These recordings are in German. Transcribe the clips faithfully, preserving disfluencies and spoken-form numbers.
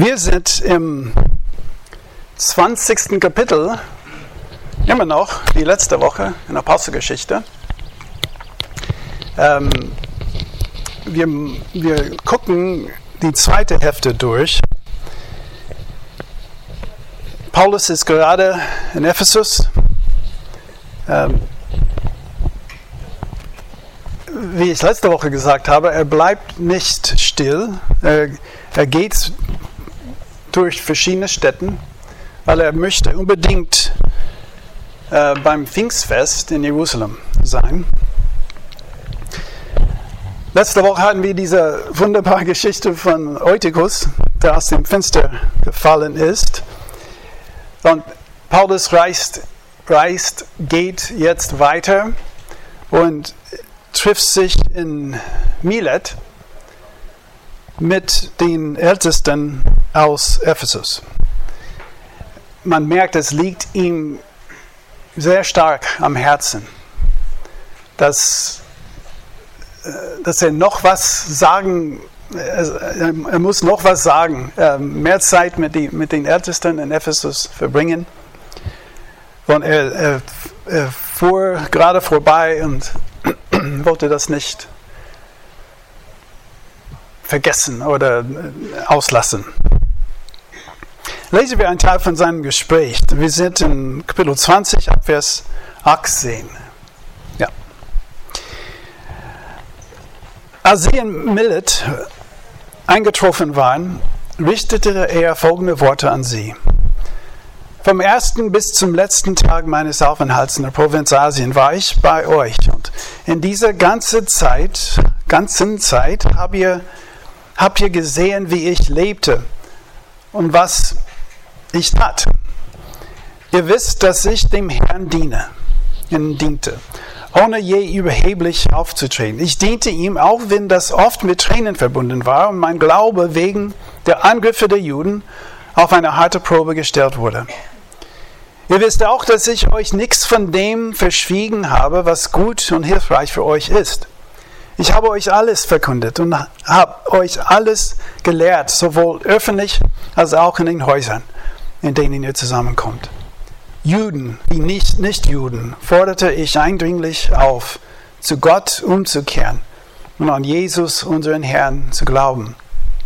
Wir sind im zwanzigsten Kapitel, immer noch wie letzte Woche in der Apostelgeschichte. Ähm, wir, wir gucken die zweite Hälfte durch. Paulus ist gerade in Ephesus. Ähm, wie ich letzte Woche gesagt habe, er bleibt nicht still. Er, er geht durch verschiedene Städte, weil er möchte unbedingt äh, beim Pfingstfest in Jerusalem sein. Letzte Woche hatten wir diese wunderbare Geschichte von Eutychus, der aus dem Fenster gefallen ist. Und Paulus reist, reist, geht jetzt weiter und trifft sich in Milet mit den Ältesten aus Ephesus. Man merkt, es liegt ihm sehr stark am Herzen, dass, dass er noch was sagen, er muss noch was sagen, mehr Zeit mit, die, mit den Ältesten in Ephesus verbringen. Und er, er, er fuhr gerade vorbei und wollte das nicht vergessen oder auslassen. Lesen wir einen Teil von seinem Gespräch. Wir sind in Kapitel zwanzig, ab Vers achtzehn. Ja. Als sie in Milet eingetroffen waren, richtete er folgende Worte an sie. Vom ersten bis zum letzten Tag meines Aufenthalts in der Provinz Asien war ich bei euch. Und in dieser ganzen Zeit, ganzen Zeit habt ihr, habt ihr gesehen, wie ich lebte und was ich tat. Ihr wisst, dass ich dem Herrn diene, diente, ohne je überheblich aufzutreten. Ich diente ihm, auch wenn das oft mit Tränen verbunden war und mein Glaube wegen der Angriffe der Juden auf eine harte Probe gestellt wurde. Ihr wisst auch, dass ich euch nichts von dem verschwiegen habe, was gut und hilfreich für euch ist. Ich habe euch alles verkündet und habe euch alles gelehrt, sowohl öffentlich als auch in den Häusern, in denen ihr zusammenkommt. Juden wie nicht Nichtjuden forderte ich eindringlich auf, zu Gott umzukehren und an Jesus, unseren Herrn, zu glauben.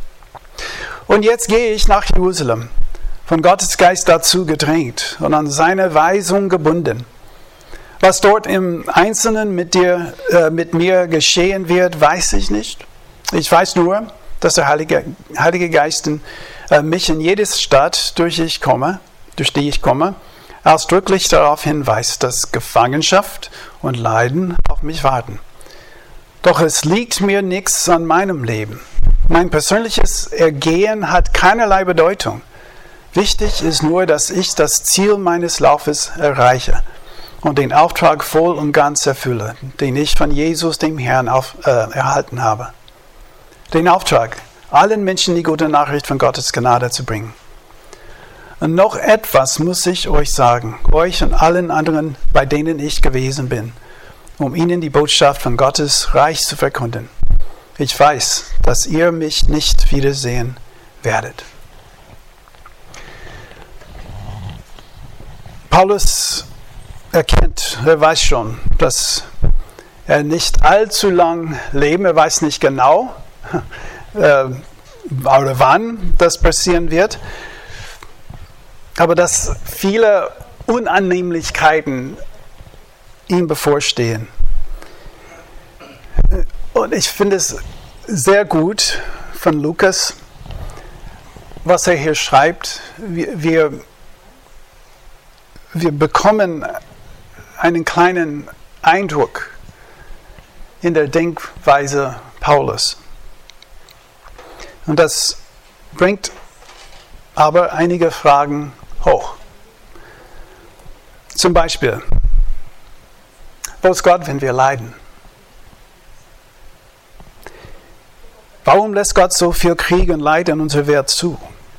Und jetzt gehe ich nach Jerusalem, von Gottes Geist dazu gedrängt und an seine Weisung gebunden. Was dort im Einzelnen mit dir, äh, mit mir geschehen wird, weiß ich nicht. Ich weiß nur, dass der Heilige, Heilige Geist in, äh, mich in jede Stadt, durch, ich komme, durch die ich komme, ausdrücklich darauf hinweist, dass Gefangenschaft und Leiden auf mich warten. Doch es liegt mir nichts an meinem Leben. Mein persönliches Ergehen hat keinerlei Bedeutung. Wichtig ist nur, dass ich das Ziel meines Laufes erreiche und den Auftrag voll und ganz erfülle, den ich von Jesus, dem Herrn, auf, äh, erhalten habe. Den Auftrag, allen Menschen die gute Nachricht von Gottes Gnade zu bringen. Und noch etwas muss ich euch sagen, euch und allen anderen, bei denen ich gewesen bin, um ihnen die Botschaft von Gottes Reich zu verkünden. Ich weiß, dass ihr mich nicht wiedersehen werdet. Paulus erkennt, er weiß schon, dass er nicht allzu lang leben, er weiß nicht genau, äh, oder wann das passieren wird, aber dass viele Unannehmlichkeiten ihm bevorstehen. Und ich finde es sehr gut von Lukas, was er hier schreibt. Wir, wir, wir bekommen einen kleinen Eindruck in der Denkweise Paulus. Und das bringt aber einige Fragen hoch. Zum Beispiel, wo ist Gott, wenn wir leiden? Warum lässt Gott so viel Krieg und Leid in unserer Welt zu?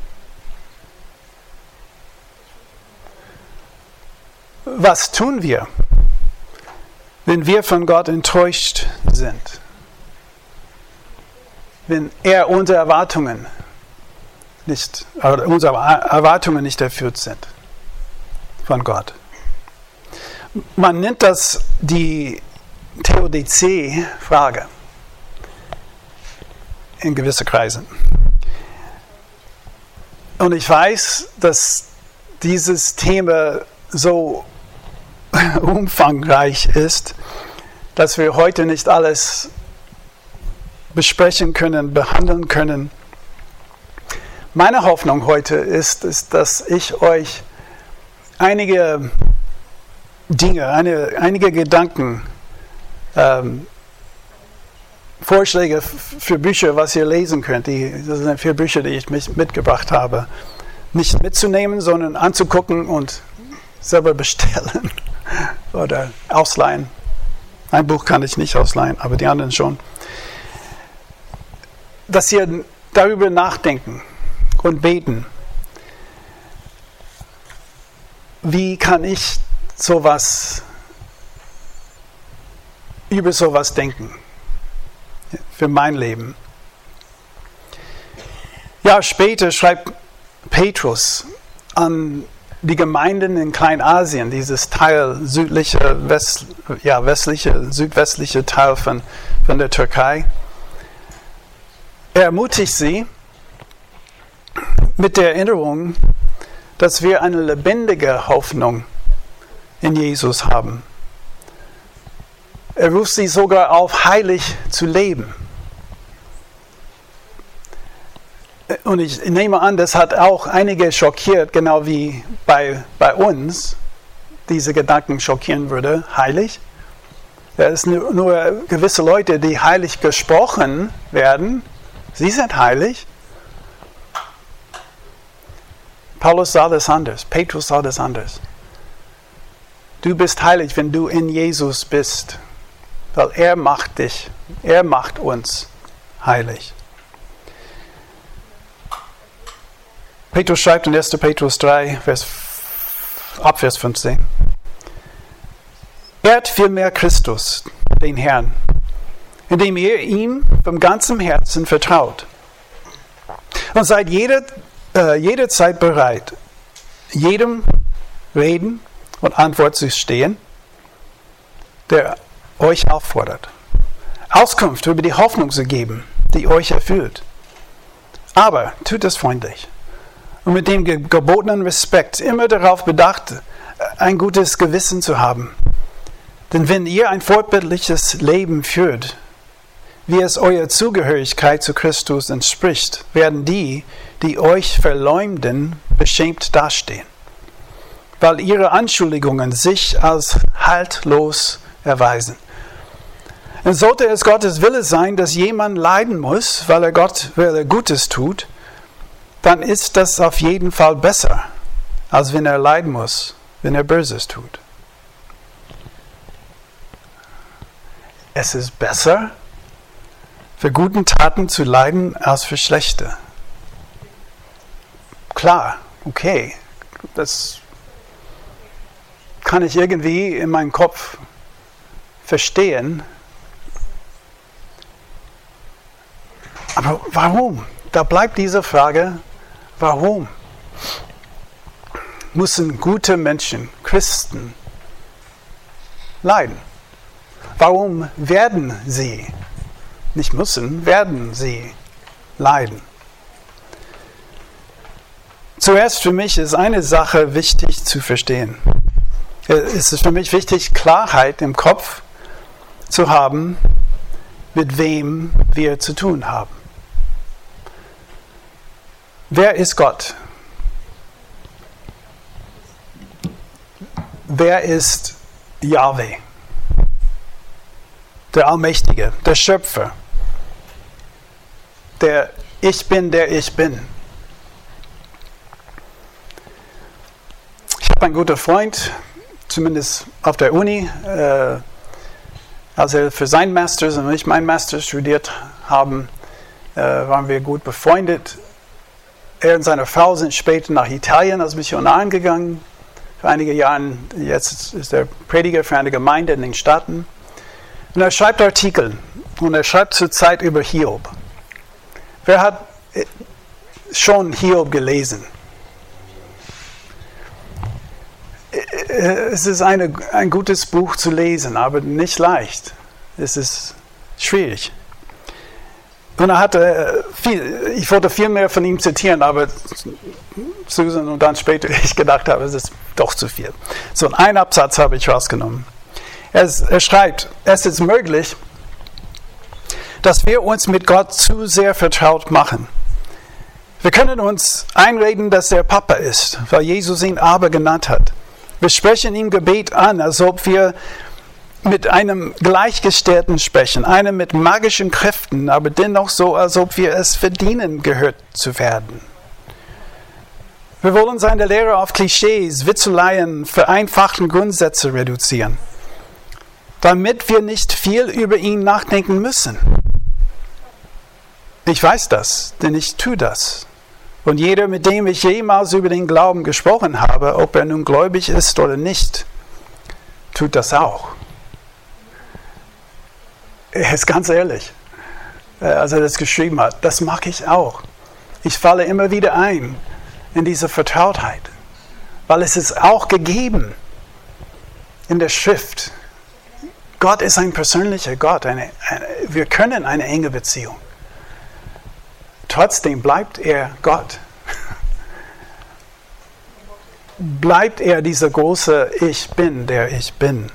Was tun wir, wenn wir von Gott enttäuscht sind? Wenn er unsere Erwartungen nicht, oder unsere Erwartungen nicht erfüllt sind von Gott. Man nennt das die Theodizee-Frage in gewissen Kreisen. Und ich weiß, dass dieses Thema so umfangreich ist, dass wir heute nicht alles besprechen können, behandeln können. Meine Hoffnung heute ist, ist dass ich euch einige Dinge, eine, einige Gedanken, ähm, Vorschläge für Bücher, was ihr lesen könnt. Die, das sind vier Bücher, die ich mitgebracht habe. Nicht mitzunehmen, sondern anzugucken und selber bestellen oder ausleihen. Ein Buch kann ich nicht ausleihen, aber die anderen schon. Dass ihr darüber nachdenken und beten. Wie kann ich sowas, über sowas denken? Für mein Leben. Ja, später schreibt Petrus an die Gemeinden in Kleinasien, dieses Teil südliche, West, ja, westliche, südwestliche Teil von, von der Türkei. Er ermutigt sie mit der Erinnerung, dass wir eine lebendige Hoffnung in Jesus haben. Er ruft sie sogar auf, heilig zu leben. Und ich nehme an, das hat auch einige schockiert, genau wie bei, bei uns diese Gedanken schockieren würde. Heilig? Es sind nur, nur gewisse Leute, die heilig gesprochen werden. Sie sind heilig. Paulus sah das anders. Petrus sah das anders. Du bist heilig, wenn du in Jesus bist. Weil er macht dich, er macht uns heilig. Petrus schreibt in erster Petrus drei, Vers, ab Vers fünfzehn. Ehrt vielmehr Christus, den Herrn, indem ihr ihm von ganzem Herzen vertraut. Und seid jede, äh, jederzeit bereit, jedem Reden und Antwort zu stehen, der euch auffordert, Auskunft über die Hoffnung zu geben, die euch erfüllt. Aber tut es freundlich und mit dem gebotenen Respekt, immer darauf bedacht, ein gutes Gewissen zu haben. Denn wenn ihr ein vorbildliches Leben führt, wie es eurer Zugehörigkeit zu Christus entspricht, werden die, die euch verleumden, beschämt dastehen, weil ihre Anschuldigungen sich als haltlos erweisen. Und sollte es Gottes Wille sein, dass jemand leiden muss, weil er Gott, weil er Gutes tut, dann ist das auf jeden Fall besser, als wenn er leiden muss, wenn er Böses tut. Es ist besser, für guten Taten zu leiden, als für schlechte. Klar, okay, das kann ich irgendwie in meinem Kopf verstehen. Aber warum? Da bleibt diese Frage, warum müssen gute Menschen, Christen, leiden? Warum werden sie, nicht müssen, werden sie leiden? Zuerst für mich ist eine Sache wichtig zu verstehen. Es ist für mich wichtig, Klarheit im Kopf zu haben, mit wem wir zu tun haben. Wer ist Gott? Wer ist Jahwe? Der Allmächtige, der Schöpfer, der Ich bin, der ich bin. Ich habe einen guten Freund, zumindest auf der Uni, äh, als er für seinen Masters und ich meinen Master studiert haben, äh, waren wir gut befreundet. Er und seine Frau sind später nach Italien als Missionaren gegangen. Für einige Jahre, jetzt ist er Prediger für eine Gemeinde in den Staaten. Und er schreibt Artikel. Und er schreibt zurzeit über Hiob. Wer hat schon Hiob gelesen. Es ist eine, ein gutes Buch zu lesen, aber nicht leicht. Es ist schwierig. Und er hatte viel, ich wollte viel mehr von ihm zitieren, aber Susan und dann später ich gedacht habe, es ist doch zu viel. So, einen Absatz habe ich rausgenommen. Er, er schreibt, es ist möglich, dass wir uns mit Gott zu sehr vertraut machen. Wir können uns einreden, dass er Papa ist, weil Jesus ihn Aber genannt hat. Wir sprechen ihm Gebet an, als ob wir mit einem Gleichgestellten sprechen, einem mit magischen Kräften, aber dennoch so, als ob wir es verdienen, gehört zu werden. Wir wollen seine Lehre auf Klischees, Witzeleien, vereinfachten Grundsätze reduzieren, damit wir nicht viel über ihn nachdenken müssen. Ich weiß das, denn ich tue das. Und jeder, mit dem ich jemals über den Glauben gesprochen habe, ob er nun gläubig ist oder nicht, tut das auch. Er ist ganz ehrlich, als er das geschrieben hat, das mache ich auch. Ich falle immer wieder ein in diese Vertrautheit, weil es ist auch gegeben in der Schrift. Gott ist ein persönlicher Gott, eine, eine, wir können eine enge Beziehung. Trotzdem bleibt er Gott. Bleibt er dieser große Ich Bin, der ich bin.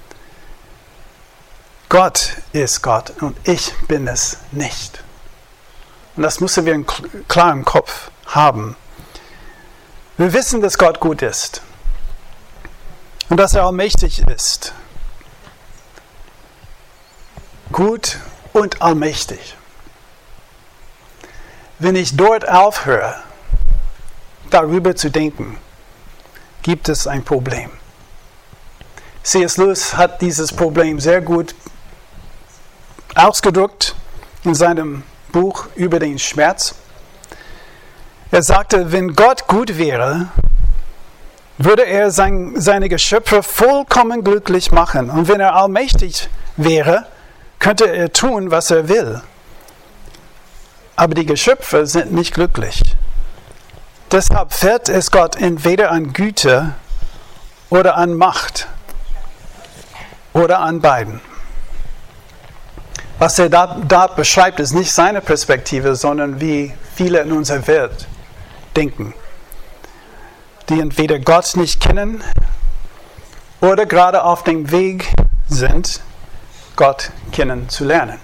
Gott ist Gott und ich bin es nicht. Und das müssen wir klar im Kopf haben. Wir wissen, dass Gott gut ist und dass er allmächtig ist. Gut und allmächtig. Wenn ich dort aufhöre, darüber zu denken, gibt es ein Problem. C S Lewis hat dieses Problem sehr gut ausgedrückt in seinem Buch über den Schmerz. Er sagte, wenn Gott gut wäre, würde er sein, seine Geschöpfe vollkommen glücklich machen. Und wenn er allmächtig wäre, könnte er tun, was er will. Aber die Geschöpfe sind nicht glücklich. Deshalb fehlt es Gott entweder an Güte oder an Macht oder an beiden. Was er da, da beschreibt, ist nicht seine Perspektive, sondern wie viele in unserer Welt denken, die entweder Gott nicht kennen oder gerade auf dem Weg sind, Gott kennenzulernen.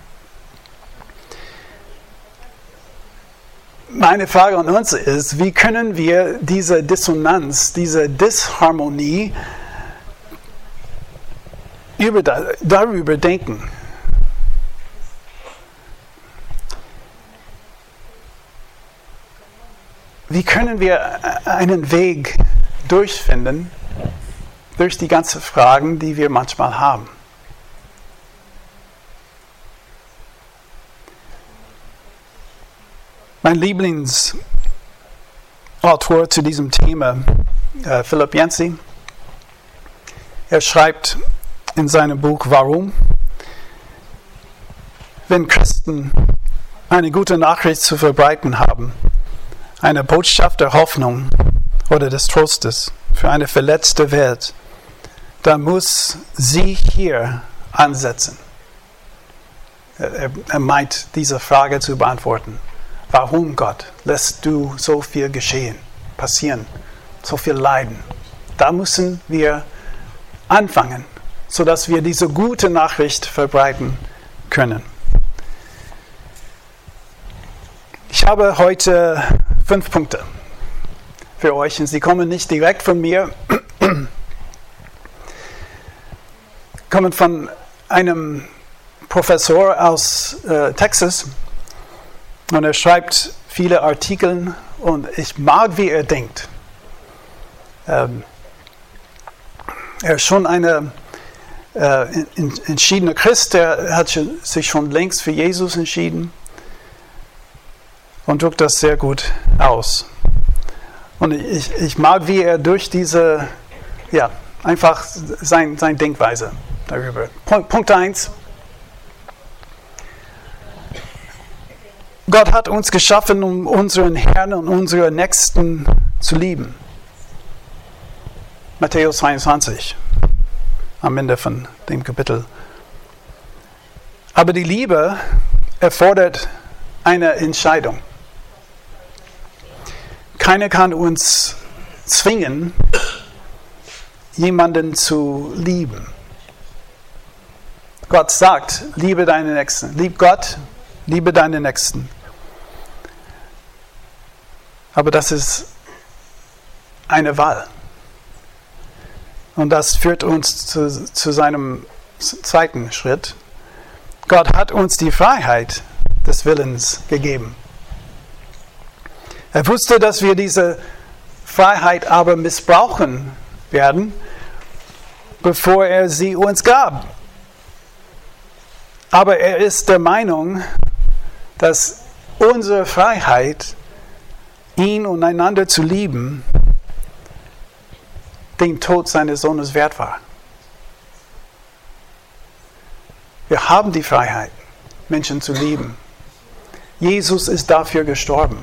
Meine Frage an uns ist, wie können wir diese Dissonanz, diese Disharmonie über, darüber denken? Wie können wir einen Weg durchfinden durch die ganzen Fragen, die wir manchmal haben? Mein Lieblingsautor zu diesem Thema, äh, Philip Yancey, er schreibt in seinem Buch Warum? Wenn Christen eine gute Nachricht zu verbreiten haben, eine Botschaft der Hoffnung oder des Trostes für eine verletzte Welt, dann muss sie hier ansetzen. Er, er meint, diese Frage zu beantworten. Warum, Gott, lässt du so viel geschehen, passieren, so viel Leiden? Da müssen wir anfangen, sodass wir diese gute Nachricht verbreiten können. Ich habe heute fünf Punkte für euch und sie kommen nicht direkt von mir, kommen von einem Professor aus äh, Texas. Und er schreibt viele Artikel und ich mag, wie er denkt. Ähm, er ist schon ein äh, entschiedener Christ, der hat sich schon längst für Jesus entschieden und drückt das sehr gut aus. Und ich, ich mag, wie er durch diese, ja, einfach sein, seine Denkweise darüber. Punkt, Punkt eins. Gott hat uns geschaffen, um unseren Herrn und unsere Nächsten zu lieben. Matthäus zweiundzwanzig, am Ende von dem Kapitel. Aber die Liebe erfordert eine Entscheidung. Keiner kann uns zwingen, jemanden zu lieben. Gott sagt, liebe deine Nächsten. Lieb Gott, liebe deine Nächsten. Aber das ist eine Wahl. Und das führt uns zu, zu seinem zweiten Schritt. Gott hat uns die Freiheit des Willens gegeben. Er wusste, dass wir diese Freiheit aber missbrauchen werden, bevor er sie uns gab. Aber er ist der Meinung, dass unsere Freiheit, ihn und einander zu lieben, den Tod seines Sohnes wert war. Wir haben die Freiheit, Menschen zu lieben. Jesus ist dafür gestorben.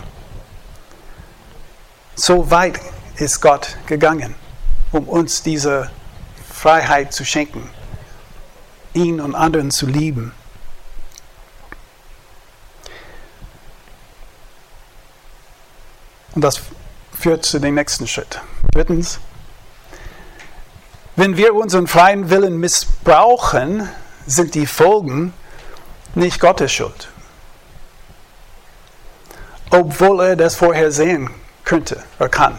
So weit ist Gott gegangen, um uns diese Freiheit zu schenken, ihn und anderen zu lieben. Und das führt zu dem nächsten Schritt. Drittens, wenn wir unseren freien Willen missbrauchen, sind die Folgen nicht Gottes Schuld. Obwohl er das vorhersehen könnte oder kann.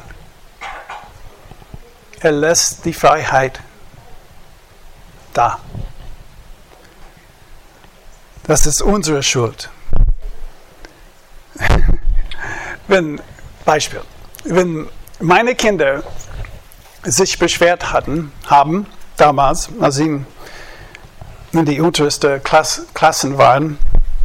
Er lässt die Freiheit da. Das ist unsere Schuld. Wenn, Beispiel, wenn meine Kinder sich beschwert hatten, haben, damals, als sie in die untersten Klasse, Klassen waren,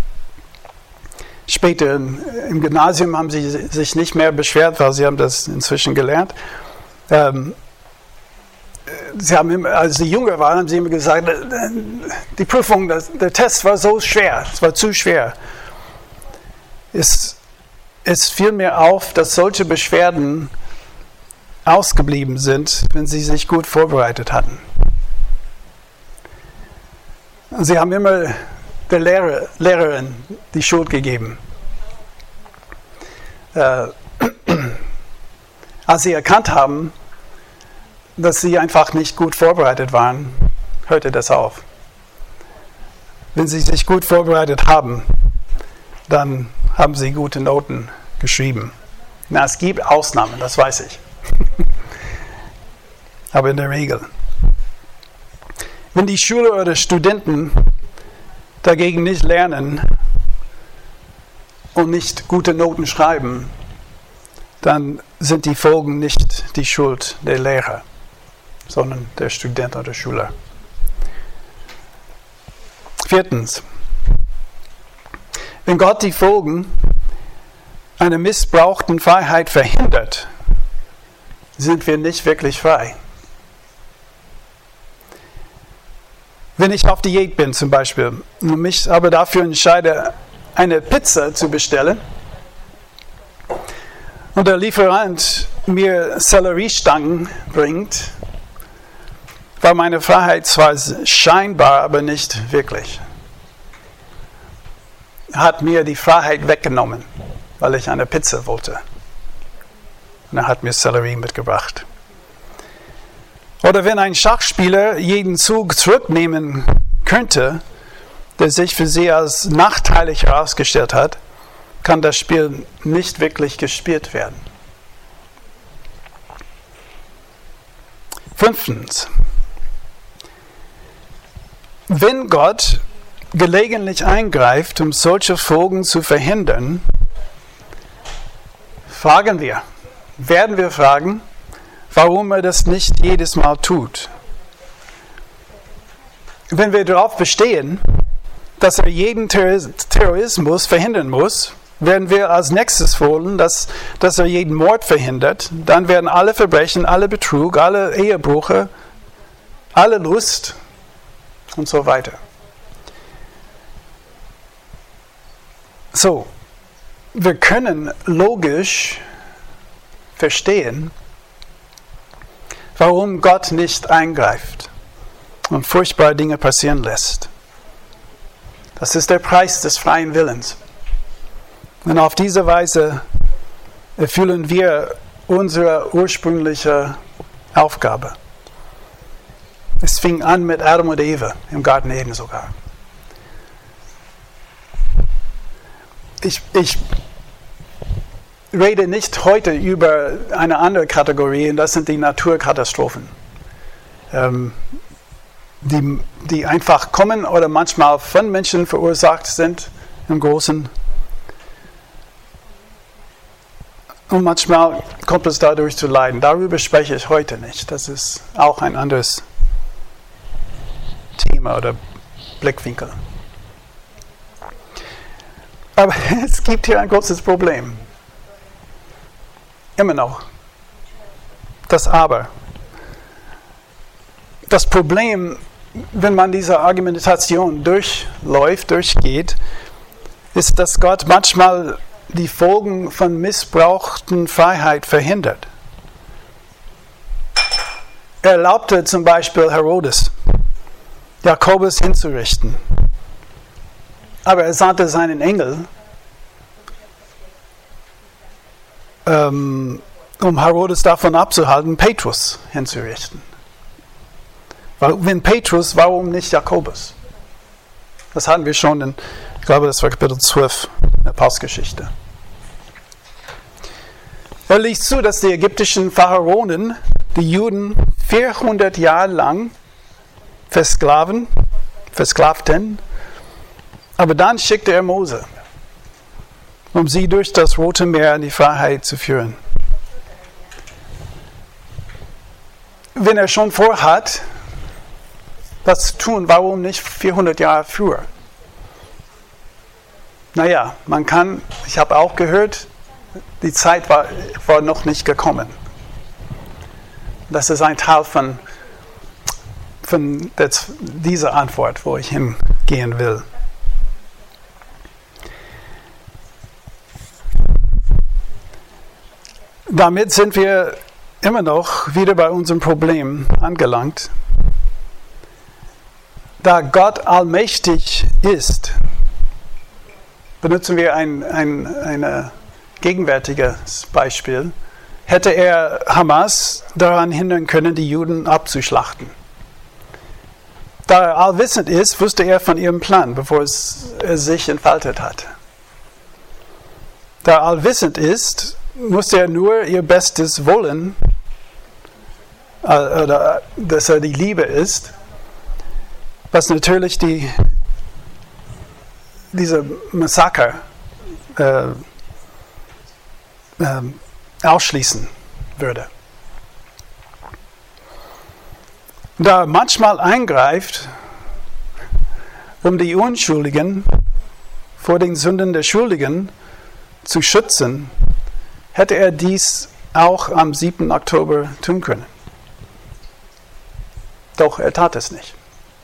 später im Gymnasium haben sie sich nicht mehr beschwert, weil sie haben das inzwischen gelernt. Ähm, sie haben immer, als sie jünger waren, haben sie immer gesagt, die Prüfung, der Test war so schwer, es war zu schwer. Es, es fiel mir auf, dass solche Beschwerden ausgeblieben sind, wenn sie sich gut vorbereitet hatten. Sie haben immer der Lehrer, Lehrerin die Schuld gegeben. Äh, als sie erkannt haben, dass sie einfach nicht gut vorbereitet waren, hörte das auf. Wenn sie sich gut vorbereitet haben, dann haben sie gute Noten geschrieben. Na, es gibt Ausnahmen, das weiß ich. Aber in der Regel. Wenn die Schüler oder Studenten dagegen nicht lernen und nicht gute Noten schreiben, dann sind die Folgen nicht die Schuld der Lehrer, sondern der Student oder Schüler. Viertens. Wenn Gott die Folgen einer missbrauchten Freiheit verhindert, sind wir nicht wirklich frei. Wenn ich auf Diät bin zum Beispiel und mich aber dafür entscheide, eine Pizza zu bestellen und der Lieferant mir Selleriestangen bringt, war meine Freiheit zwar scheinbar, aber nicht wirklich. Er hat mir die Freiheit weggenommen, weil ich eine Pizza wollte. Und er hat mir Sellerie mitgebracht. Oder wenn ein Schachspieler jeden Zug zurücknehmen könnte, der sich für sie als nachteilig herausgestellt hat, kann das Spiel nicht wirklich gespielt werden. Fünftens. Wenn Gott gelegentlich eingreift, um solche Folgen zu verhindern, fragen wir, werden wir fragen, warum er das nicht jedes Mal tut. Wenn wir darauf bestehen, dass er jeden Terrorismus verhindern muss, werden wir als nächstes wollen, dass, dass er jeden Mord verhindert. Dann werden alle Verbrechen, alle Betrug, alle Ehebrüche, alle Lust und so weiter. So, wir können logisch verstehen, warum Gott nicht eingreift und furchtbare Dinge passieren lässt. Das ist der Preis des freien Willens. Und auf diese Weise erfüllen wir unsere ursprüngliche Aufgabe. Es fing an mit Adam und Eva im Garten Eden sogar. Ich, ich rede nicht heute über eine andere Kategorie, und das sind die Naturkatastrophen, ähm, die, die einfach kommen oder manchmal von Menschen verursacht sind im Großen. Und manchmal kommt es dadurch zu Leiden. Darüber spreche ich heute nicht. Das ist auch ein anderes Thema oder Blickwinkel. Aber es gibt hier ein großes Problem. Immer noch. Das Aber. Das Problem, wenn man diese Argumentation durchläuft, durchgeht, ist, dass Gott manchmal die Folgen von missbrauchten Freiheit verhindert. Er erlaubte zum Beispiel Herodes, Jakobus hinzurichten. Aber er sandte seinen Engel, ähm, um Herodes davon abzuhalten, Petrus hinzurichten. Wenn Petrus, warum nicht Jakobus? Das hatten wir schon in, ich glaube, das war Kapitel zwölf in der Apostelgeschichte. Er ließ zu, dass die ägyptischen Pharaonen die Juden vierhundert Jahre lang versklaven, versklavten. Aber dann schickte er Mose, um sie durch das Rote Meer in die Freiheit zu führen. Wenn er schon vorhat, das zu tun, warum nicht vierhundert Jahre früher? Naja, man kann, ich habe auch gehört, die Zeit war, war noch nicht gekommen. Das ist ein Teil von, von der, dieser Antwort, wo ich hingehen will. Damit sind wir immer noch wieder bei unserem Problem angelangt. Da Gott allmächtig ist, benutzen wir ein, ein, ein gegenwärtiges Beispiel, hätte er Hamas daran hindern können, die Juden abzuschlachten. Da er allwissend ist, wusste er von ihrem Plan, bevor es, er sich entfaltet hat. Da er allwissend ist, musste er nur ihr Bestes wollen, äh, oder, dass er die Liebe ist, was natürlich die, diese Massaker äh, äh, ausschließen würde. Da er manchmal eingreift, um die Unschuldigen vor den Sünden der Schuldigen zu schützen, hätte er dies auch am siebten Oktober tun können. Doch er tat es nicht.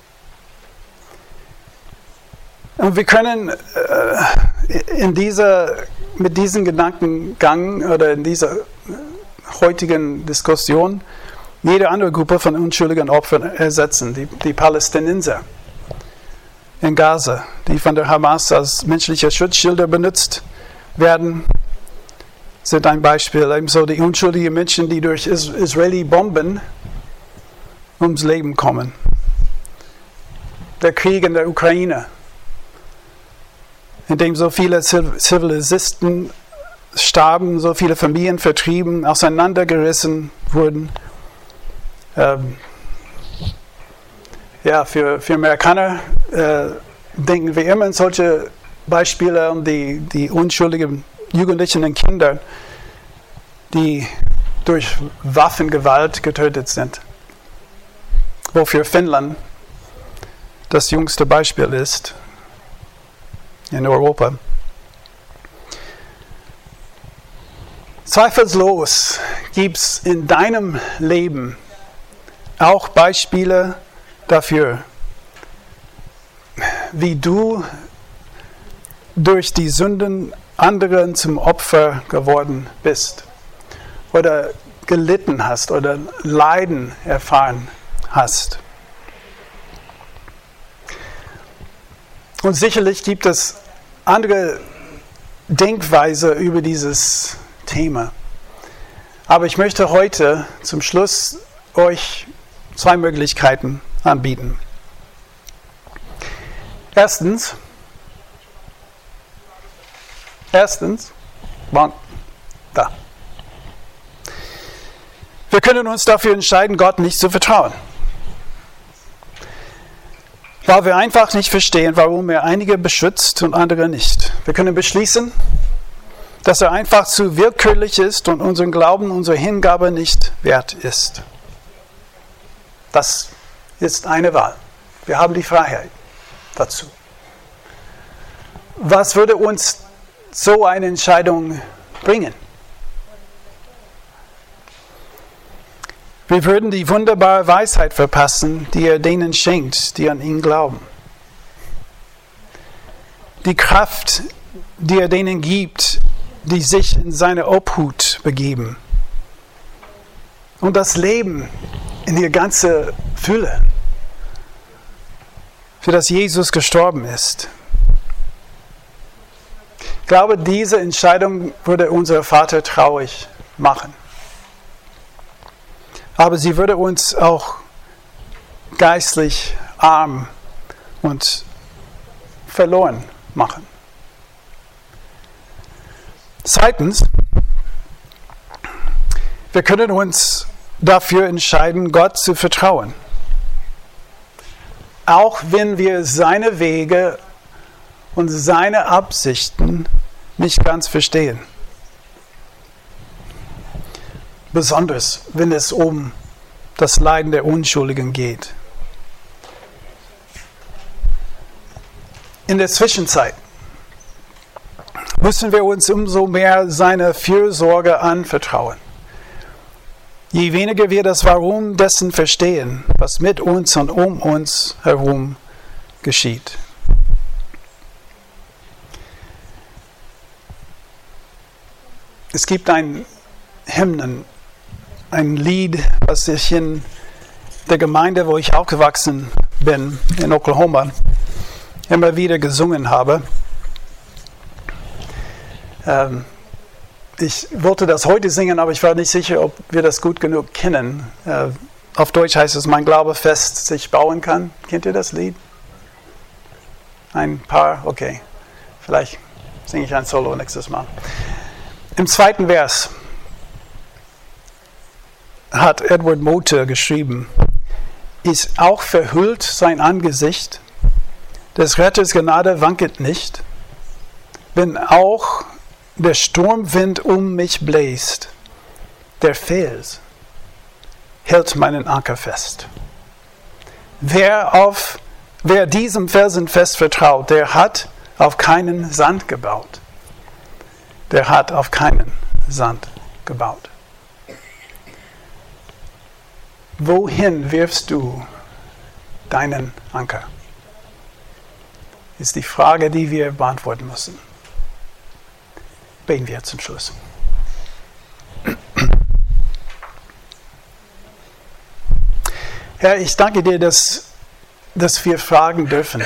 Und wir können äh, in dieser, mit diesem Gedankengang oder in dieser heutigen Diskussion jede andere Gruppe von unschuldigen Opfern ersetzen. Die, die Palästinenser in Gaza, die von der Hamas als menschliche Schutzschilder benutzt werden, sind ein Beispiel. Ebenso die unschuldigen Menschen, die durch Is- Israeli-Bomben ums Leben kommen. Der Krieg in der Ukraine, in dem so viele Zivilisten starben, so viele Familien vertrieben, auseinandergerissen wurden. Ähm, ja, für, für Amerikaner äh, denken wir immer an solche Beispiele um die, die unschuldigen Jugendlichen und Kinder, die durch Waffengewalt getötet sind. Wofür Finnland das jüngste Beispiel ist in Europa. Zweifellos gibt es in deinem Leben auch Beispiele dafür, wie du durch die Sünden anderen zum Opfer geworden bist oder gelitten hast oder Leiden erfahren hast. Und sicherlich gibt es andere Denkweise über dieses Thema. Aber ich möchte heute zum Schluss euch zwei Möglichkeiten anbieten. Erstens, erstens, da. Wir können uns dafür entscheiden, Gott nicht zu vertrauen. Weil wir einfach nicht verstehen, warum er einige beschützt und andere nicht. Wir können beschließen, dass er einfach zu willkürlich ist und unseren Glauben, unsere Hingabe nicht wert ist. Das ist eine Wahl. Wir haben die Freiheit dazu. Was würde uns so eine Entscheidung bringen? Wir würden die wunderbare Weisheit verpassen, die er denen schenkt, die an ihn glauben. Die Kraft, die er denen gibt, die sich in seine Obhut begeben. Und das Leben in die ganze Fülle, für das Jesus gestorben ist. Ich glaube, diese Entscheidung würde unser Vater traurig machen. Aber sie würde uns auch geistlich arm und verloren machen. Zweitens, wir können uns dafür entscheiden, Gott zu vertrauen. Auch wenn wir seine Wege und seine Absichten nicht ganz verstehen. Besonders, wenn es um das Leiden der Unschuldigen geht. In der Zwischenzeit müssen wir uns umso mehr seiner Fürsorge anvertrauen. Je weniger wir das Warum dessen verstehen, was mit uns und um uns herum geschieht. Es gibt ein Hymnen, ein Lied, was ich in der Gemeinde, wo ich aufgewachsen bin, in Oklahoma, immer wieder gesungen habe. Ähm, ich wollte das heute singen, aber ich war nicht sicher, ob wir das gut genug kennen. Äh, auf Deutsch heißt es, mein Glaube fest sich bauen kann. Kennt ihr das Lied? Ein paar? Okay. Vielleicht singe ich ein Solo nächstes Mal. Im zweiten Vers hat Edward Motor geschrieben, ist auch verhüllt sein Angesicht, des Retters Gnade wanket nicht, wenn auch der Sturmwind um mich bläst, der Fels hält meinen Anker fest. Wer auf, wer diesem Felsen fest vertraut, der hat auf keinen Sand gebaut. Der hat auf keinen Sand gebaut. Wohin wirfst du deinen Anker? Ist die Frage, die wir beantworten müssen. Beten wir zum Schluss. Herr, ich danke dir, dass, dass wir fragen dürfen.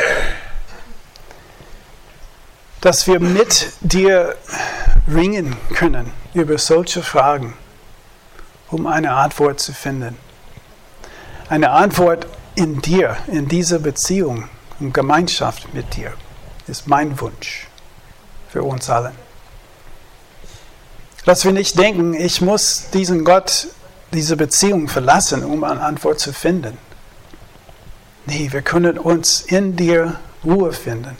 Dass wir mit dir ringen können über solche Fragen, um eine Antwort zu finden. Eine Antwort in dir, in dieser Beziehung und Gemeinschaft mit dir, ist mein Wunsch für uns alle. Dass wir nicht denken, ich muss diesen Gott, diese Beziehung verlassen, um eine Antwort zu finden. Nee, wir können uns in dir Ruhe finden.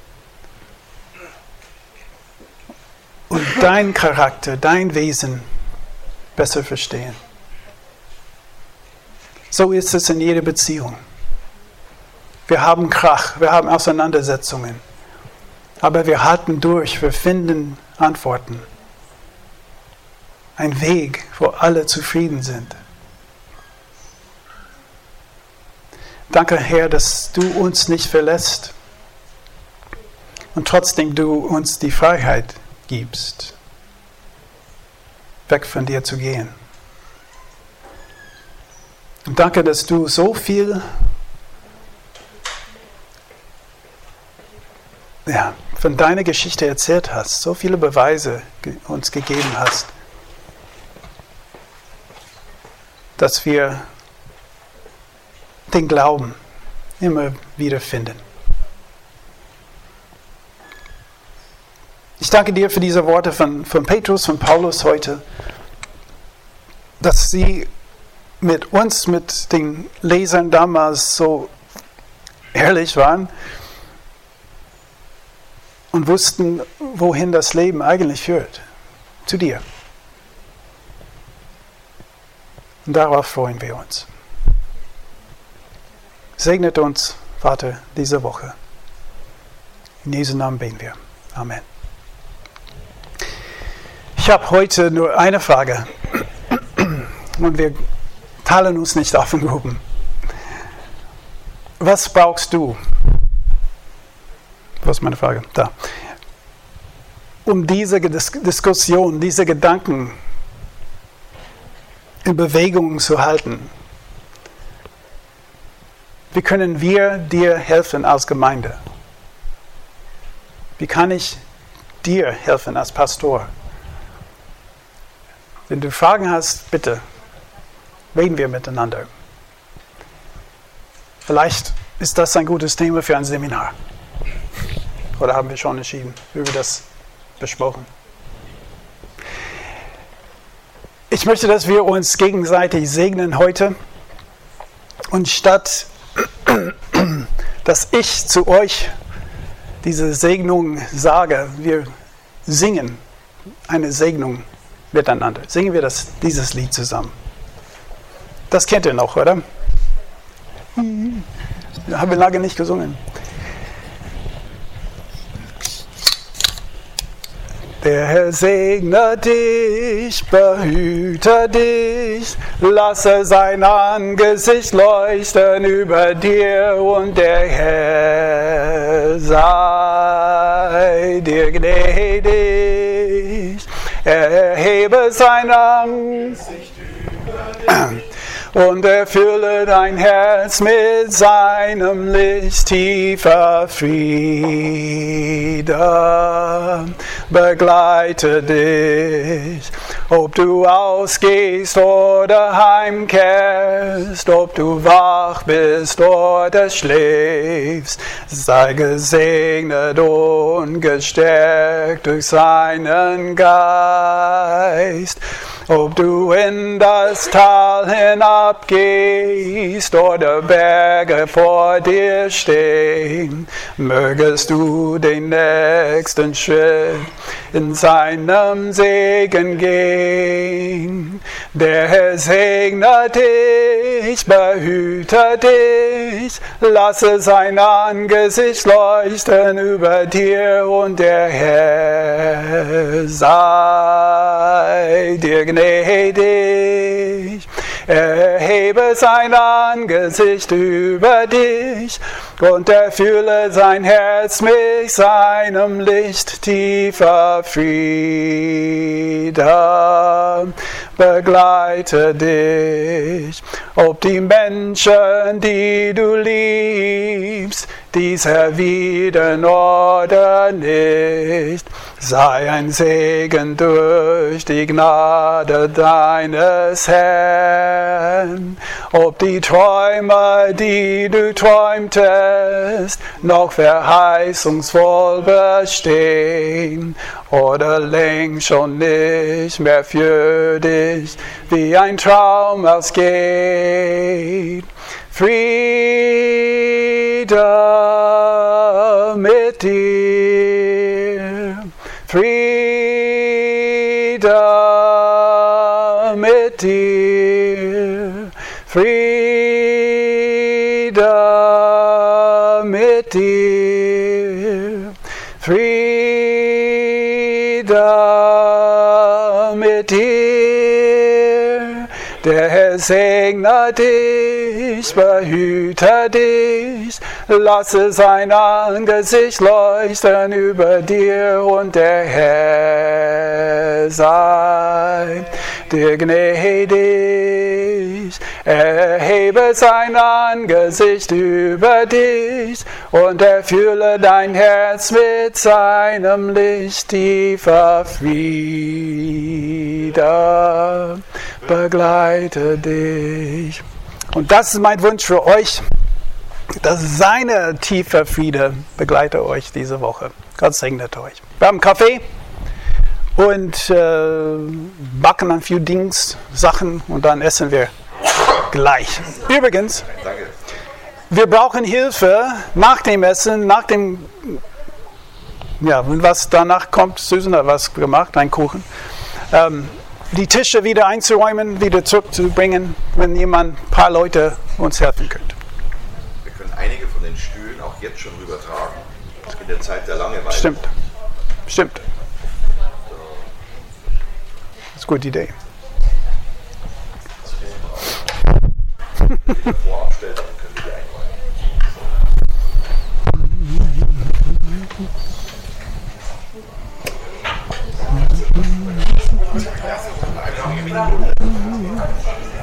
Und dein Charakter, dein Wesen besser verstehen. So ist es in jeder Beziehung. Wir haben Krach, wir haben Auseinandersetzungen. Aber wir halten durch, wir finden Antworten. Ein Weg, wo alle zufrieden sind. Danke, Herr, dass du uns nicht verlässt und trotzdem du uns die Freiheit gibst, weg von dir zu gehen. Und danke, dass du so viel ja, von deiner Geschichte erzählt hast, so viele Beweise uns gegeben hast, dass wir den Glauben immer wieder finden. Ich danke dir für diese Worte von, von Petrus, von Paulus heute, dass sie mit uns, mit den Lesern damals so ehrlich waren und wussten, wohin das Leben eigentlich führt. Zu dir. Und darauf freuen wir uns. Segnet uns, Vater, diese Woche. In Jesu Namen beten wir. Amen. Ich habe heute nur eine Frage. Und wir teilen uns nicht auf in Gruppen. Was brauchst du? Was ist meine Frage? Da. Um diese Diskussion, diese Gedanken in Bewegung zu halten. Wie können wir dir helfen als Gemeinde? Wie kann ich dir helfen als Pastor? Wenn du Fragen hast, bitte, reden wir miteinander. Vielleicht ist das ein gutes Thema für ein Seminar. Oder haben wir schon entschieden, über das besprochen? Ich möchte, dass wir uns gegenseitig segnen heute. Und statt, dass ich zu euch diese Segnung sage, wir singen eine Segnung miteinander. Singen wir das, dieses Lied zusammen. Das kennt ihr noch, oder? Haben wir lange nicht gesungen. Der Herr segne dich, behüte dich, lasse sein Angesicht leuchten über dir und der Herr sei dir gnädig. Er erhebe sein Angesicht über dich und erfülle dein Herz mit seinem Licht. Tiefer Friede begleite dich, ob du ausgehst oder heimkehrst, ob du wach bist oder schläfst, sei gesegnet und gestärkt durch seinen Geist. Ob du in das Tal hinabgehst oder Berge vor dir stehen, mögest du den nächsten Schritt in seinem Segen gehen. Der Herr segne dich, behüte dich, lasse sein Angesicht leuchten über dir und der Herr sei dir gnädig. Erhebe sein Angesicht über dich und erfülle sein Herz mit seinem Licht. Tiefer Friede begleite dich, ob die Menschen, die du liebst, dies erwidern oder nicht. Sei ein Segen durch die Gnade deines Herrn. Ob die Träume, die du träumtest, noch verheißungsvoll bestehen oder längst schon nicht mehr für dich wie ein Traum ausgeht. Friede mit dir, Friede mit dir, Friede mit dir, Friede mit dir. Der Herr segne dich, behüte dich, lasse sein Angesicht leuchten über dir und der Herr sei dir gnädig. Erhebe sein Angesicht über dich und erfülle dein Herz mit seinem Licht, tiefer Friede begleite dich. Und das ist mein Wunsch für euch, dass seine tiefer Friede begleite euch diese Woche. Gott segnet euch. Wir haben Kaffee und äh, backen ein paar Dings, Sachen und dann essen wir gleich. Übrigens, wir brauchen Hilfe nach dem Essen, nach dem, ja, was danach kommt. Susan hat was gemacht, ein Kuchen. Ähm, die Tische wieder einzuräumen, wieder zurückzubringen, wenn jemand, ein paar Leute uns helfen könnte. Wir können einige von den Stühlen auch jetzt schon rübertragen, in der Zeit der Langeweile. Stimmt, stimmt. Das ist eine gute Idee. Vorab stellt, dann können wir die einräumen. Ja.